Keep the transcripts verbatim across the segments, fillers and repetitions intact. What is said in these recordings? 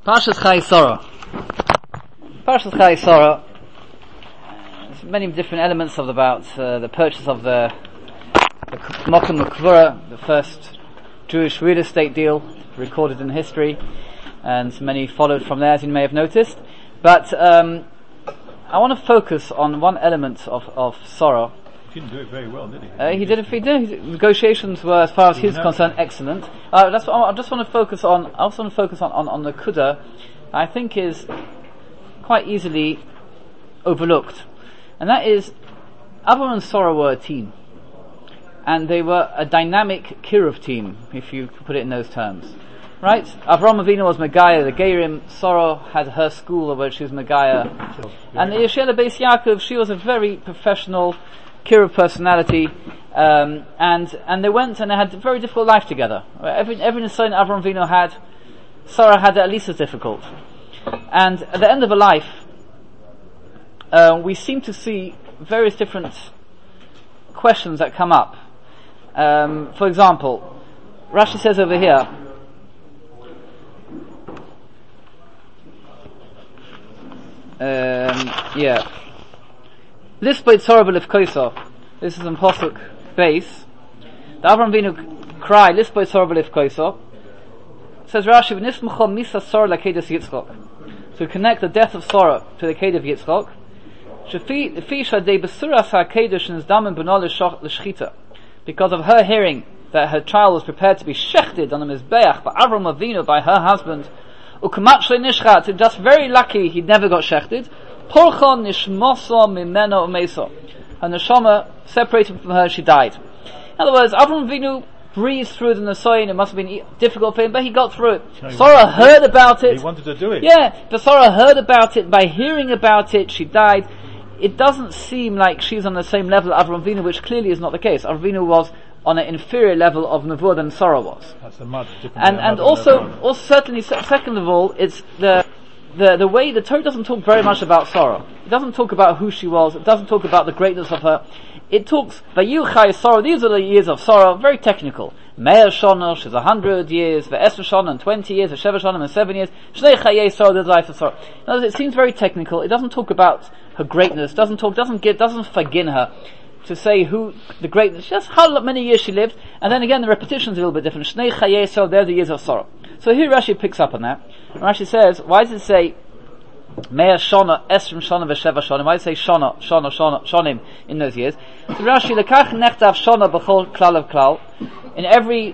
Parshas Chayei Sarah. Parshas Chayei Sarah. There's many different elements of about uh, the purchase of the the Mokum Mekvura, the first Jewish real estate deal recorded in history, and many followed from there, as you may have noticed. But um, I want to focus on one element of of Sarah. He didn't do it very well, did he? Uh, he did it. He did. His negotiations were, as far as he was concerned, excellent. Uh, that's what I just want to focus on. I also want to focus on on, on the Kuda. I think is quite easily overlooked, and that is Avram and Sarah were a team, and they were a dynamic Kiruv team, if you put it in those terms. Right? Avram Avinu was Megaya, the Gerim. Sarah had her school where she was Megaya, and the Yeshua Beis Yaakov, she was a very professional Kiruv personality, um, and and they went and they had a very difficult life together. Every every son Avram Avinu had, Sarah had it at least as difficult. And at the end of her life, uh, we seem to see various different questions that come up. Um, for example, Rashi says over here, um, yeah. This is in Pasuk base. The Avram Avinu cry, Lisboy Sarah b'lif koiso. Says Rashi, V'nismcha misa Sarah l'kedas Yitzchok. To connect the death of Sarah to the Kedah of Yitzchok. Shefi shadei besuras ha'kedesh nizdamim b'no l'shchita. Because of her hearing that her child was prepared to be shechted on the Mizbeach by Avram Avinu, by her husband, u'kamat shlei nishchat, just very lucky he never got shechted. Porcha nishmoso mimeno umeso. Her neshama separated from her, she died. In other words, Avram Avinu breathed through the Nesoyin. It must have been difficult for him, but he got through it. No, Sarah heard about it. He wanted to do it. Yeah, but Sarah heard about it. By hearing about it, she died. It doesn't seem like she's on the same level as Avram Avinu, which clearly is not the case. Avram Avinu was on an inferior level of Nevuah than Sarah was. That's the mud. And and also, also certainly, second of all, it's the The the way the Torah doesn't talk very much about Sarah. It doesn't talk about who she was. It doesn't talk about the greatness of her. It talks Vayuchai Sarah. These are the years of Sarah. Very technical. Me'er Shana, she's a hundred years. Ve'esr Shana, and twenty years. Ve'shever Shana, and seven years. Shnei Chayei Sarah, the life of Sarah. In other words, it seems very technical. It doesn't talk about her greatness. Doesn't talk. Doesn't get. Doesn't forgin her to say who the greatness. Just how many years she lived. And then again, the repetition is a little bit different. Shnei Chayei Sarah. They're the years of Sarah. So here Rashi picks up on that. And Rashi says, why does it say Me'er Shana, Esrim Shana, V'Sheva Shana? Why does it say Shana, Shana, Shana, Shanim in those years? So Rashi, Lekach Nechtav Shana B'chol Klal of Klal. In every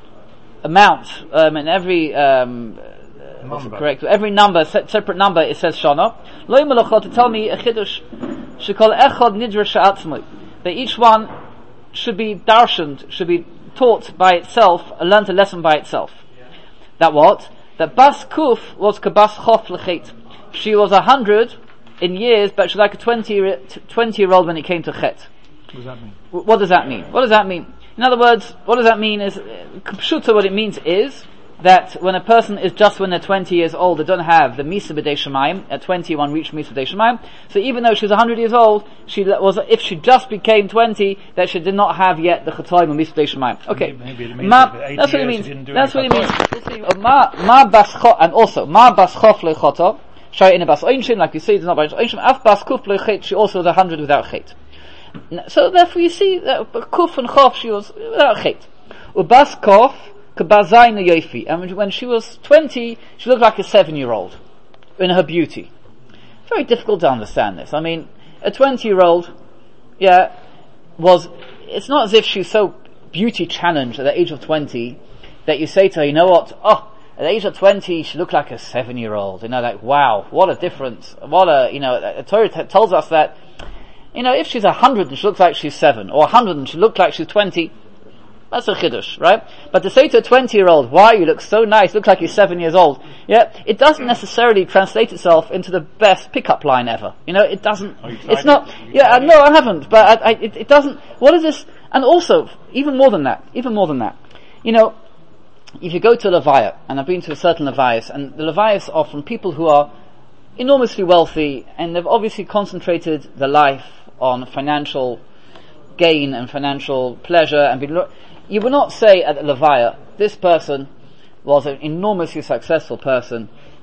amount, um, in every, um, what's it correct? Every number, se- separate number, it says Shana. Lo Yimolachot, to tell me a Chiddush, Shekol Echad Nidra Sha'atzmui. That each one should be darshaned, should be taught by itself, learned a lesson by itself. That what? That Bas Kuf was Kabas Chof Lechet. She was a hundred in years, but she was like a twenty, twenty year old when it came to Chet. What does that mean? What does that mean? What does that mean? In other words, what does that mean is, Pshuta, what it means is, that when a person is just when they're twenty years old, they don't have the Misa B'dei Shemayim. At twenty, one reached Misa B'dei Shemayim. So even though she was a hundred years old, she was, if she just became twenty, that she did not have yet the Chatoim of Misa B'dei Shemayim. Okay. Maybe it means ma, that that's what it means. That's what it means. Chatoim. Ma, ma bas cho, and also, ma bas chof lechoto, shai in a bas oinshin, like you see, it's not bas oinshin, af bas kuf lechet, she also was a hundred without chet. So therefore you see, that kuf and chof, she was without chet. Ubas kof, and when she was twenty, she looked like a seven-year-old in her beauty. Very difficult to understand this. I mean, a twenty-year-old, yeah, was, it's not as if she's so beauty challenged at the age of twenty that you say to her, you know what, oh, at the age of twenty, she looked like a seven-year-old. You know, like, wow, what a difference. What a, you know, the Torah t- tells us that, you know, if she's a hundred and she looks like she's seven, or a hundred and she looked like she's twenty, that's a chiddush, right? But to say to a twenty-year-old, "Wow, you look so nice, look like you're seven years old," yeah, it doesn't necessarily translate itself into the best pickup line ever. You know, it doesn't. It's not. Yeah, uh, no, I haven't. But I, I, it, it doesn't. What is this? And also, even more than that, even more than that, you know, if you go to Levaya, and I've been to a certain Levayas, and the Levayas are from people who are enormously wealthy, and they've obviously concentrated their life on financial gain and financial pleasure, and been. You will not say at the Levaya, this person was an enormously successful person,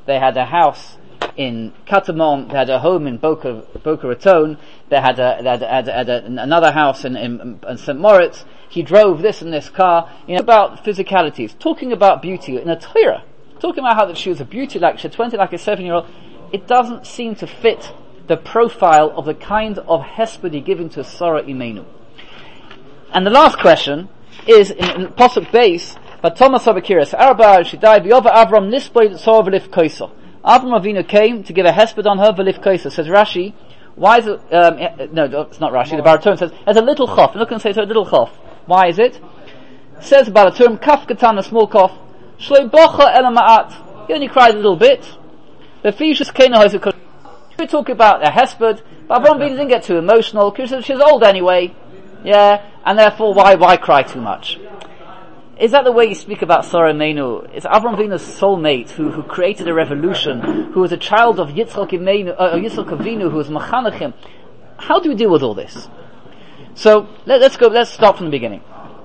they had a house in Katamon, they had a home in Boca, Boca Raton, they had, a, they had, a, had, a, had a, another house in, in, in Saint Moritz, he drove this and this car, you know, about physicalities, talking about beauty in a Torah, talking about how that she was a beauty like, she had twenty like a seven year old, it doesn't seem to fit the profile of the kind of hesped given to Sarah Imenu. And the last question is in, in Pasuk base, but Thomas Abakiris, Arba, she died, V'yova Avram nisboy tzor v'lif koiso. Avram Avinu came to give a hesped on her v'lif koiso. Says Rashi, why is it, um, no, it's not Rashi, the Baraton says, there's a little chof. Look and say it's a little chof. Why is it? Says Baraton, kaf katan, a small cough, shloi bocha ela ma'at. He only cried a little bit. The fishus kena hoizu. We talk about a hesped, but Avram Avinu didn't get too emotional, because she's old anyway. Yeah, and therefore why, why cry too much? Is that the way you speak about Sarah Imenu? It's Avram Avinu's soulmate who, who created a revolution, who was a child of Yitzchak Imenu, uh, Yitzchak Avinu, who was Machanachim. How do we deal with all this? So, let, let's go, let's start from the beginning.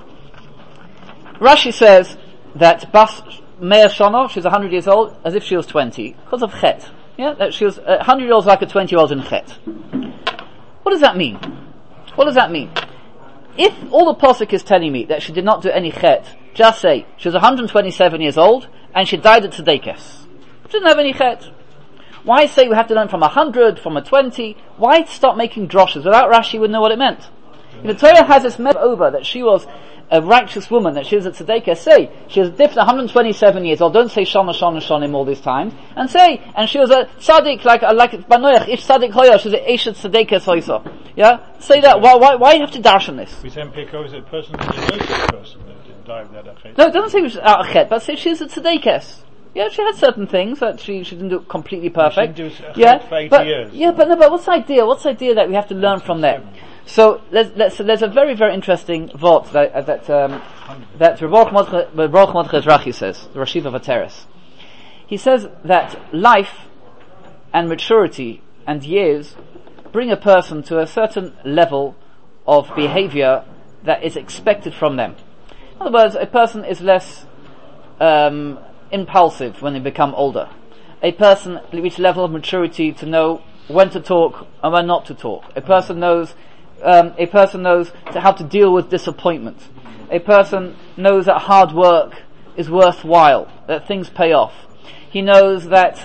Rashi says that Bas Meir Shana, she's a hundred years old, as if she was twenty, because of Chet. Yeah, that she was a hundred years old like a twenty year old in Chet. What does that mean? What does that mean? If all the posuk is telling me that she did not do any Chet, just say she was one hundred twenty-seven years old and she died at Tzedekes. She didn't have any Chet. Why say we have to learn from a hundred, from a twenty? Why stop making droshes? Without Rashi would know what it meant. If the Torah has this map over that she was a righteous woman, that she was at Tzedekah, say she was different, one hundred twenty-seven years old. Don't say Shana Shana Shanim all these times, and say, and she was a tzaddik like like Banoach. If tzaddik hoya, she was a Eshet Tzedekah soisa. Yeah, say that. Why why why you have to darshan this? We say Peko is a person that you know this person that didn't die of that achet. No, it doesn't say she was out of chet, but say she was a tzedekah. Yeah, she had certain things that she she didn't do completely perfect. She didn't do yeah, for eighty but years. yeah, but no, but what's the idea? What's the idea that we have to learn from there? So let's, let's, so there's a very very interesting vort that uh, that um, that Baruch Mordechai Ezrachi says, the Rashiv of Ateres. He says that life and maturity and years bring a person to a certain level of behavior that is expected from them. In other words, a person is less um, impulsive when they become older. A person reaches a level of maturity to know when to talk and when not to talk. A person knows um, a person knows to how to deal with disappointment. A person knows that hard work is worthwhile, that things pay off. He knows that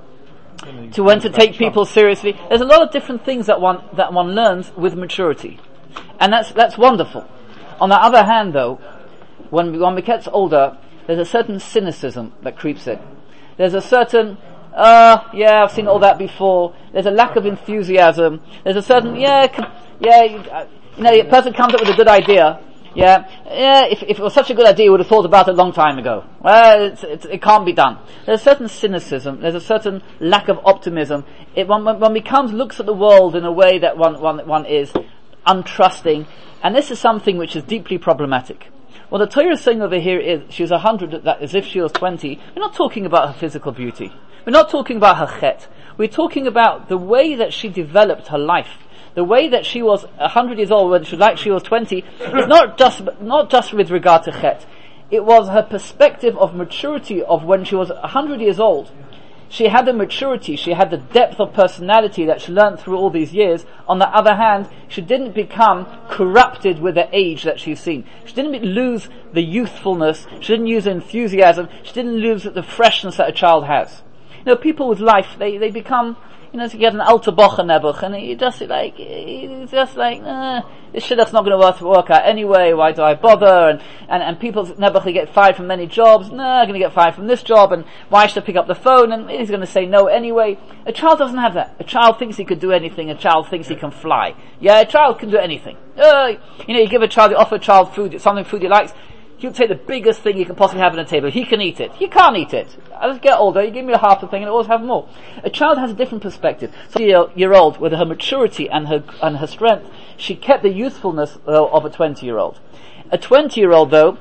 to when to take people seriously. There's a lot of different things that one that one learns with maturity, and that's that's wonderful. On the other hand, though, when one gets older, there's a certain cynicism that creeps in. There's a certain, uh, yeah, I've seen all that before. There's a lack of enthusiasm. There's a certain, yeah, yeah, you know, a person comes up with a good idea. Yeah, yeah. If, if it was such a good idea, you would have thought about it a long time ago. Well, it's, it's, it can't be done. There's a certain cynicism. There's a certain lack of optimism. It, one, one becomes looks at the world in a way that one, one, one is untrusting, and this is something which is deeply problematic. What the Torah is saying over here is she was a hundred, that as if she was twenty. We're not talking about her physical beauty. We're not talking about her chet. We're talking about the way that she developed her life. The way that she was a hundred years old when she like she was twenty is not just not just with regard to chet. It was her perspective of maturity of when she was a hundred years old. She had the maturity, she had the depth of personality that she learned through all these years. On the other hand, she didn't become corrupted with the age that she's seen. She didn't lose the youthfulness, she didn't lose the enthusiasm, she didn't lose the freshness that a child has. You know, people with life, they, they become, you know, you get an alter bocher nebuch, and you just like, it's just like, uh, this shit that's not going to work, work out anyway, why do I bother? And, and, and people nebuch, they get fired from many jobs, no, I'm going to get fired from this job, and why should I pick up the phone? And he's going to say no anyway. A child doesn't have that. A child thinks he could do anything, a child thinks he can fly. Yeah, a child can do anything. Uh, you know, you give a child, you offer a child food, something food he likes, he'll take the biggest thing you can possibly have on the table. He can eat it. You can't eat it. As I get older, you give me a half a thing and I always have more. A child has a different perspective. So a year old, with her maturity and her and her strength, she kept the youthfulness uh, of a twenty-year-old. A twenty-year-old, though,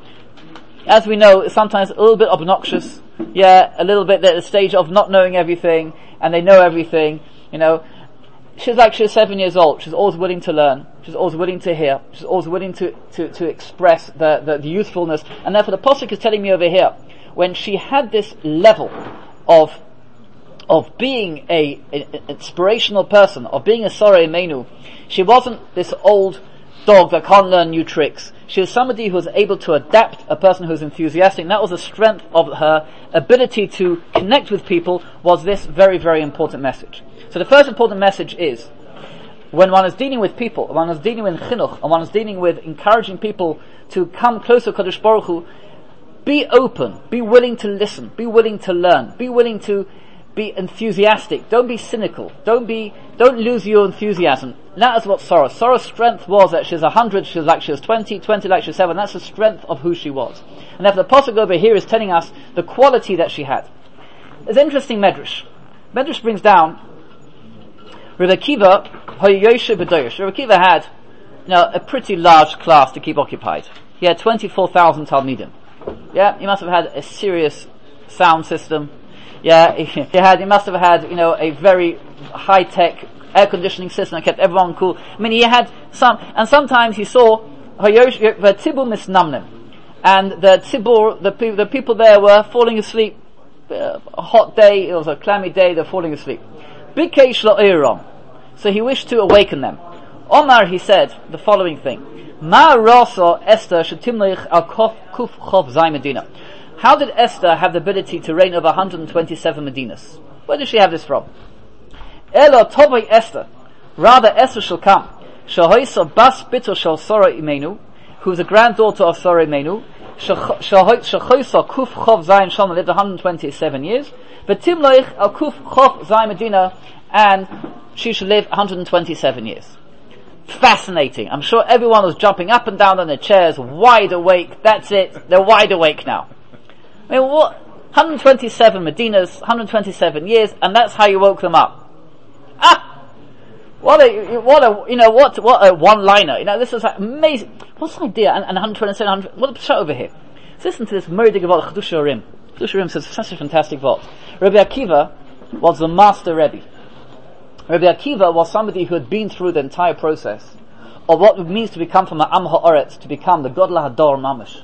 as we know, is sometimes a little bit obnoxious. Yeah, a little bit at the stage of not knowing everything, and they know everything, you know. She's like she's seven years old. She's always willing to learn. She's always willing to hear. She's always willing to, to, to express the, the, the youthfulness. And therefore the Pasuk is telling me over here, when she had this level of of being a, an inspirational person, of being a Sorei Menu. She wasn't this old dog that can't learn new tricks. She was somebody who was able to adapt, a person who was enthusiastic, and that was the strength of her ability to connect with people, was this very, very important message. So the first important message is, when one is dealing with people, when one is dealing with chinuch, and one is dealing with encouraging people to come closer to Kadosh Baruch Hu, be open, be willing to listen, be willing to learn, be willing to be enthusiastic. Don't be cynical. Don't be, don't lose your enthusiasm. That is what Sarah. Sarah's strength was that she's a hundred, she was like she was twenty, twenty like she was seven. That's the strength of who she was. And therefore the Pasuk over here is telling us the quality that she had. It's an interesting Medrash. Medrash brings down, Rebbe Akiva, Hoyoshe B'Doyesh. Rebbe Akiva had, you know, a pretty large class to keep occupied. He had twenty-four thousand Talmidim. Yeah, he must have had a serious sound system. Yeah, he, he had, he must have had, you know, a very high-tech air conditioning system that kept everyone cool. I mean, he had some, and sometimes he saw, the Tzibur Misnamnim, and the Tzibur, the, the people there were falling asleep. Uh, a hot day, it was a clammy day, they're falling asleep. Bikeish Lo'erom. So he wished to awaken them. Omar, he said the following thing: Ma Rosa Esther Shetimlich Al Kuf Chov Zay Medina. How did Esther have the ability to reign over one hundred twenty-seven Medinas? Where did she have this from? Elo Tovei Esther. Rather, Esther shall come. Shahoisa Bas Bitul Shal Sora Imenu, who was a granddaughter of Sora Imenu. Shahoisa Kuf Chov Zayin Shalom lived one hundred twenty-seven years. V'Timloich Al Kuf Chov Zay Medina, and she should live one hundred twenty-seven years. Fascinating. I'm sure everyone was jumping up and down on their chairs, wide awake. That's it. They're wide awake now. I mean, what? one hundred twenty-seven Medinas, one hundred twenty-seven years, and that's how you woke them up. Ah! What a, what a, you know, what, what a one-liner. You know, this is amazing. What's the idea? And, and one hundred twenty-seven, one hundred, what a shot over here. So listen to this Murdig Vault, Chedusha Urim. Chedusha Urim says such a fantastic vault. Rabbi Akiva was the master Rebbe. Rabbi Akiva was somebody who had been through the entire process of what it means to become from an Am Ha'aretz, to become the Godla Hador Mamish.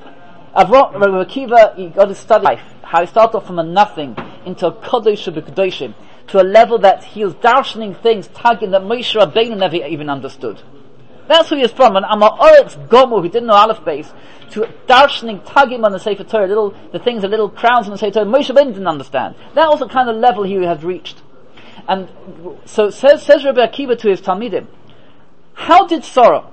Rabbi Akiva, he got to study life, how he started off from a nothing into a Kodesh B'Kodoshim, to a level that he was darshaning things, tagging that Moshe Rabbeinu never even understood. That's who he is from, an Amaretz Gomu who didn't know Aleph Base, to darshaning, tagging on the Sefer Torah, little, the things, the little crowns on the Sefer Torah, Moshe Rabbeinu didn't understand. That was the kind of level he had reached. And so says, says Rabbi Akiva to his Talmidim, how did Sarah,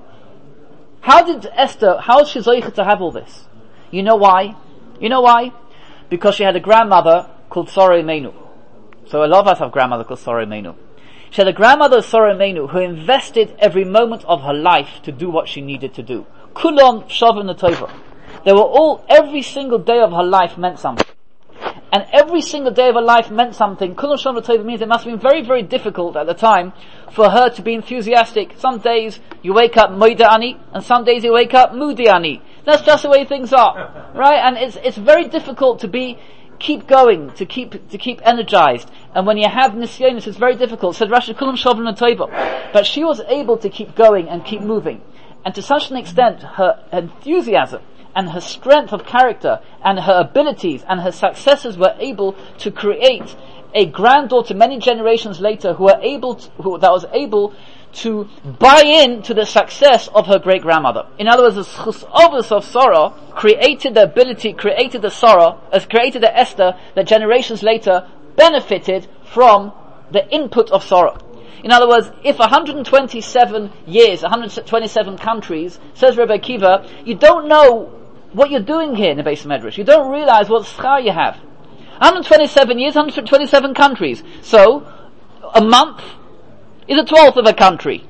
how did Esther, how is she zoicha to have all this? You know why? You know why? Because she had a grandmother called Sorei Menu. So a lot of us have grandmother called Sorei Menu. She had a grandmother, Sorei Menu, who invested every moment of her life to do what she needed to do. Kulon Shavim Netova. They were all, every single day of her life meant something. And every single day of her life meant something. Kulon Shavim Netova means it must have been very, very difficult at the time for her to be enthusiastic. Some days you wake up Moida Ani, and some days you wake up Moody Ani. That's just the way things are, right? And it's it's very difficult to be keep going, to keep to keep energized. And when you have nisyonis, it's very difficult. Said Rashi, Kulam Shavim L'Toiva. But she was able to keep going and keep moving. And to such an extent, her enthusiasm and her strength of character and her abilities and her successes were able to create a granddaughter many generations later who were able to, who that was able to buy in to the success of her great grandmother. In other words, the chus ovus of Sarah created the ability, created the Sarah, as created the Esther that generations later benefited from the input of Sarah. In other words, if one hundred twenty-seven years, one hundred twenty-seven countries, says Rabbi Akiva, you don't know what you're doing here in the Beis Medrash. You don't realize what schar you have. one hundred twenty-seven years, one hundred twenty-seven countries. So, a month is a twelfth of a country.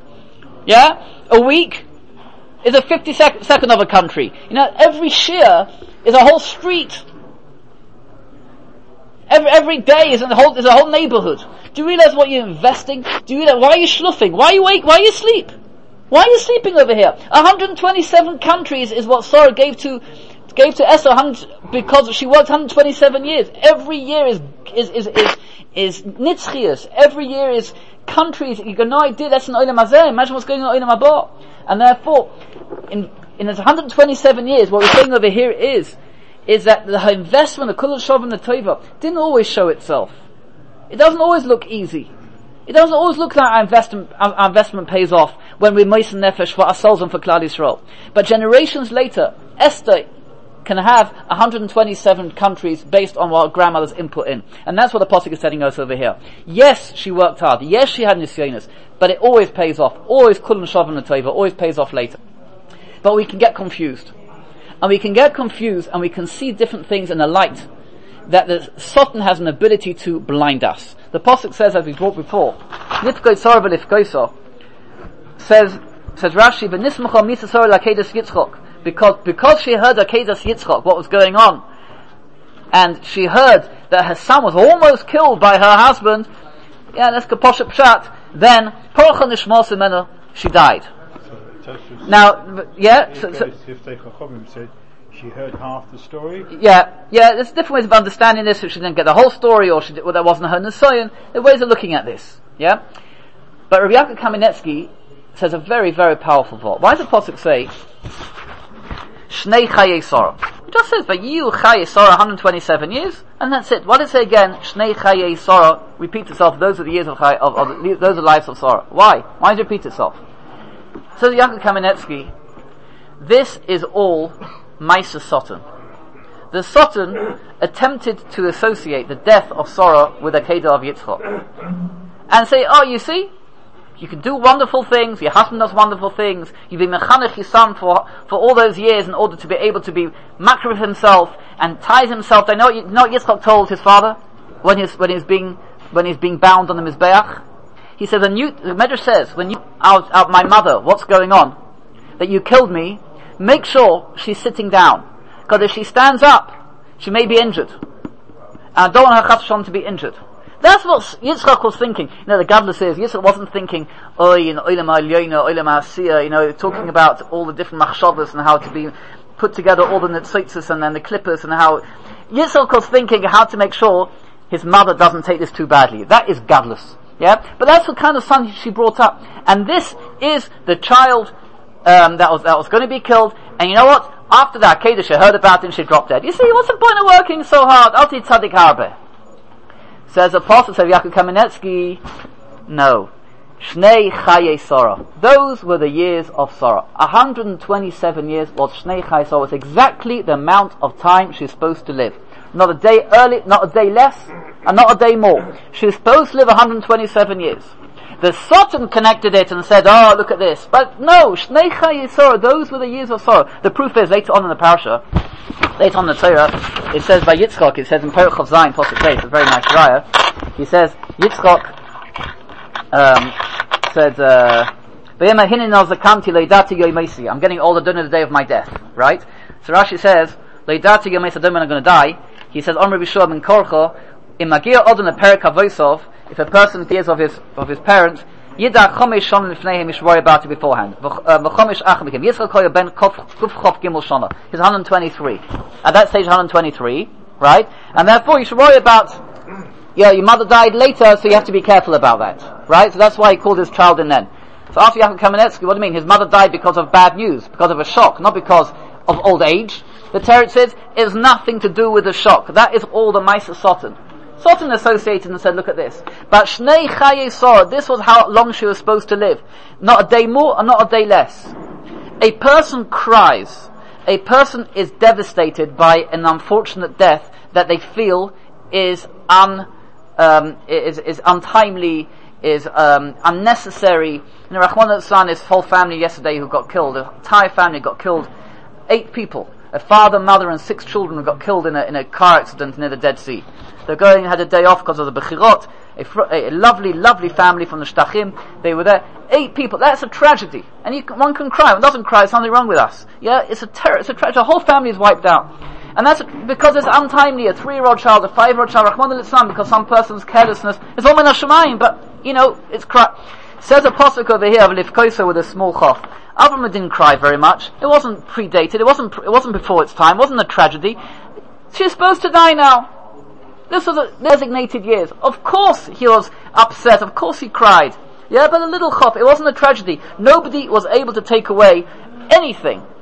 Yeah? A week is a fifty-second of a country. You know, every shir is a whole street. Every, every day is a whole, is a whole neighborhood. Do you realize what you're investing? Do you realize, why are you schluffing? Why are you wake? Why are you asleep? Why are you sleeping over here? one hundred twenty-seven countries is what Sarah gave to, gave to Esther because she worked one hundred twenty-seven years. Every year is, is, is, is, is nitzchias. Every year is countries. You got no idea, that's an olam hazeh. Imagine what's going on in olam haba. And therefore, in, in one hundred twenty-seven years, what we're saying over here is, is that the investment of Kulon Shavim Netova didn't always show itself. It doesn't always look easy. It doesn't always look like our investment, our, our investment pays off when we're Moisen Nefesh for ourselves and for Klal Yisrael. But generations later, Esther can have one hundred twenty-seven countries based on what grandmother's input in. And that's what the Pasuk is telling us over here. Yes, she worked hard. Yes, she had nisyonos. But it always pays off. Always kulun shavim l'tova. Always pays off later. But we can get confused. And we can get confused and we can see different things in a light that the Satan has an ability to blind us. The Pasuk says, as we brought before, Nifkoy Tzor v'Lifkoyso, says, says Rashi, V'nismucha misasor l'Akedas Yitzchok, because, because she heard Akedas Yitzchok, what was going on, and she heard that her son was almost killed by her husband, yeah, let's go posh pshat, then, Porcha Nishmos Imenu, she died. So, now, yeah, so, so, if they said she heard half the story. Yeah, yeah. There's different ways of understanding this. If she didn't get the whole story, or she did, well, that wasn't her nisayon. There are ways of looking at this. Yeah, but Rabbi Yaakov Kamenetsky says a very, very powerful thought. Why does the pasuk say Shnei Chayei Sorah? It just says, "But you Chayei Sorah, one hundred twenty-seven years," and that's it. Why does it say again Shnei Chayei Sorah? Repeat itself. Those are the years of, Chay, of, of those are the lives of Sorah. Why? Why does it repeat itself? So Yaakov Kamenetsky, this is all Maisa Satan. The Satan attempted to associate the death of Sorah with the Akedah of Yitzchok. And say, oh, you see, you can do wonderful things, your husband does wonderful things, you've been mechanech your son for, for all those years in order to be able to be makriv of himself and ties himself. I know, you know what Yitzchok told his father when he's, when he's being, when he's being bound on the Mizbeach? He said, when you, the Medrash says, when you, out, out my mother, what's going on? That you killed me, make sure she's sitting down. Because if she stands up, she may be injured. And I don't want her Chas V'Shalom to be injured. That's what Yitzchak was thinking. You know, the Gadlus says, Yitzchak wasn't thinking, oh, you know, Olam HaElyona, Olam HaAsiyah, you know, talking about all the different machshavas and how to be put together all the netzitzes and then the clippers and how, Yitzchak was thinking how to make sure his mother doesn't take this too badly. That is Gadlus. Yeah? But that's what kind of son she brought up. And this is the child Um, that was that was going to be killed, and you know what? After that, Akedah, she heard about it and she dropped dead. You see, what's the point of working so hard? Alti Tzadik Harbe. Says Apostle Sav Yaakov Kamenetsky, no. Shnei Chayei Sorah. Those were the years of Sorah. one hundred twenty-seven years was Shnei Chayei Sorah. Was exactly the amount of time she's supposed to live. Not a day early, not a day less, and not a day more. She's supposed to live one hundred twenty-seven years. The Satan connected it and said, oh, look at this. But no, Shnei Chayei Sorah, those were the years of sorrow. The proof is, later on in the parasha, later on in the Torah, it says by Yitzchak, it says in Perek Chav Zayin, Pasuk Beis, it's a very nice raya, he says, Yitzchak, um, said, uh, I'm getting older during the day of my death, right? So Rashi says, Leidati Yomeisi, I don't mean I'm going to die. He says, Omri B'Shua Ben Korcho, in Magia Odin a Perek HaVosov, if a person hears of his of his parents, Yida Chomesh Shana Lifneihem, he should worry about it beforehand. V'chomesh Achim B'Kim. Yitzchak Koya Ben Kuf Chof Gimel Shana. He's one hundred twenty-three. At that stage, one hundred twenty-three, right? And therefore, you should worry about, yeah, your mother died later, so you have to be careful about that, right? So that's why he called his child in then. So after Yaakov Kamenetsky, what do you mean? His mother died because of bad news, because of a shock, not because of old age. The Torah says it has nothing to do with the shock. That is all the Maisa Satan. Satan associated and said, look at this. But Shnei Chayei Sorah, this was how long she was supposed to live. Not a day more and not a day less. A person cries. A person is devastated by an unfortunate death that they feel is un, um, is, is untimely, is um, unnecessary. You know, Rahman al-Islam, his whole family yesterday who got killed, the entire family got killed. Eight people. A father, mother and six children who got killed in a, in a car accident near the Dead Sea. They're going and had a day off because of the Bechirot. A, fr- a lovely, lovely family from the Shtachim. They were there. Eight people. That's a tragedy. And you can, one can cry. One doesn't cry. There's something wrong with us. Yeah, it's a terror. It's a tragedy. The whole family is wiped out. And that's because it's untimely. A three-year-old child, a five-year-old child, Rahman al-Islam, because some person's carelessness. It's all min hashamayim, but, you know, it's cry. Says a pasuk over here of Lifkosa with a small chof. Avraham didn't cry very much. It wasn't predated. It wasn't. It wasn't before its time. It wasn't a tragedy. She's supposed to die now. This was a designated years. Of course he was upset. Of course he cried. Yeah, but a little chof. It wasn't a tragedy. Nobody was able to take away anything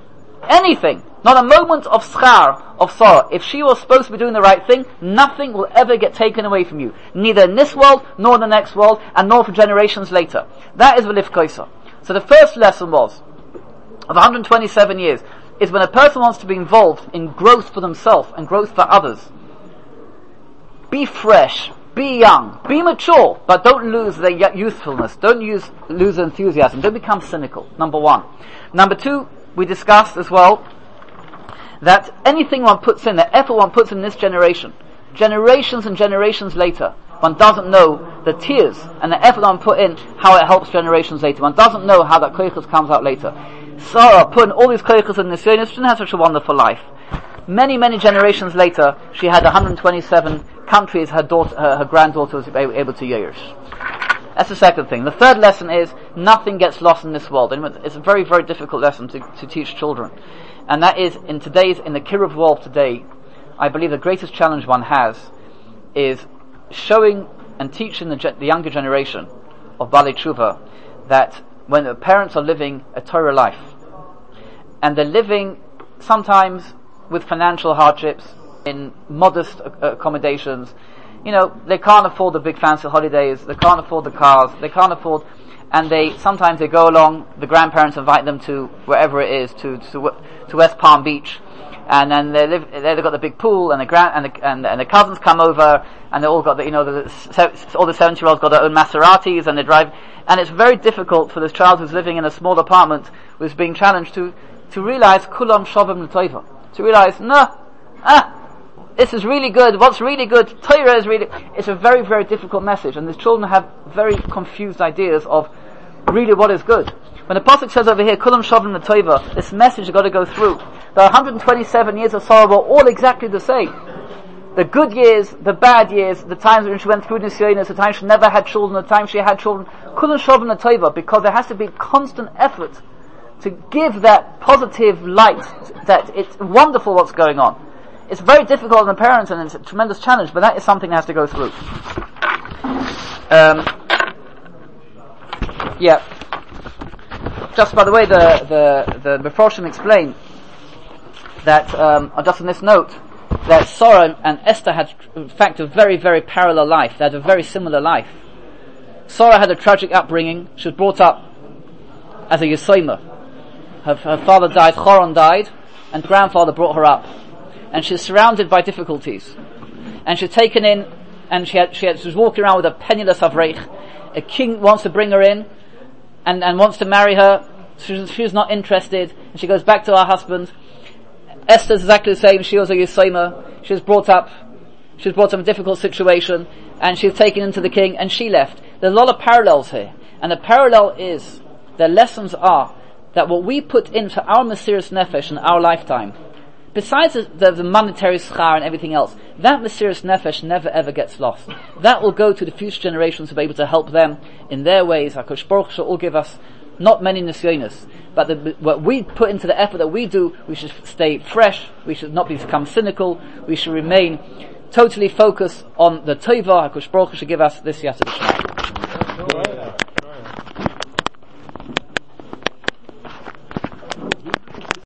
anything, not a moment of schar, of sorrow. If she was supposed to be doing the right thing, nothing will ever get taken away from you. Neither in this world, nor in the next world, and nor for generations later. That is Velif Koisa. So the first lesson was, of one hundred twenty-seven years, is when a person wants to be involved in growth for themselves and growth for others. Be fresh, be young, be mature, but don't lose the youthfulness, don't use, lose enthusiasm, don't become cynical, number one. Number two, we discussed as well that anything one puts in, the effort one puts in this generation, generations and generations later, one doesn't know the tears and the effort one put in, how it helps generations later. One doesn't know how that koichus comes out later. Sarah putting all these koichus in Nisyonis, she didn't have such a wonderful life. Many, many generations later, she had one hundred twenty-seven countries her daughter, her, her granddaughter was able to years. That's the second thing. The third lesson is, nothing gets lost in this world. And it's a very, very difficult lesson to, to teach children. And that is, in today's, in the Kiruv world today, I believe the greatest challenge one has is showing and teaching the, ge- the younger generation of Bali Tshuva that when the parents are living a Torah life, and they're living sometimes with financial hardships, in modest uh, accommodations, you know, they can't afford the big fancy holidays, they can't afford the cars, they can't afford, and they, sometimes they go along, the grandparents invite them to wherever it is, to, to, to West Palm Beach, and then they live, they've got the big pool, and the grand, and the, and, and the cousins come over, and they all got the, you know, the, all the seventy year olds got their own Maseratis, and they drive, and it's very difficult for this child who's living in a small apartment, who's being challenged to, to realize, Kulam Shavim L'Toiva, to realize, no, ah, this is really good, what's really good, Torah is really, it's a very, very difficult message, and these children have very confused ideas of really what is good. When the Pasuk says over here, Kulam Shavim L'Toiva, this message has got to go through. The one hundred twenty-seven years of sorrow were all exactly the same. The good years, the bad years, the times when she went through Nisyonis, the times she never had children, the times she had children, Kulam Shavim L'Toiva, because there has to be constant effort to give that positive light, that it's wonderful what's going on. It's very difficult on the parents, and it's a tremendous challenge, but that is something that has to go through. Um, yeah. Just by the way, the the the Meforshim explain that, um, just on this note, that Sarah and Esther had, in fact, a very, very parallel life. They had a very similar life. Sarah had a tragic upbringing. She was brought up as a Yesoma. Her, her father died, Choron died, and grandfather brought her up. And she's surrounded by difficulties. And she's taken in, and she had, she had, she was walking around with a penniless Avreich. A king wants to bring her in, and, and wants to marry her. She's, she's not interested, and she goes back to her husband. Esther's exactly the same. She was a Yesoma. She was brought up, she was brought up in a difficult situation, and she was taken into the king, and she left. There's a lot of parallels here. And the parallel is, the lessons are, that what we put into our Mesiras Nefesh in our lifetime, besides the, the, the monetary schar and everything else, that Mesiras Nefesh never ever gets lost. That will go to the future generations to be able to help them in their ways. HaKadosh Baruch Hu shall all give us not many Nisyonis, but the, what we put into the effort that we do, we should stay fresh, we should not become cynical, we should remain totally focused on the Tova. HaKadosh Baruch Hu should give us this Yaseh B'Shema.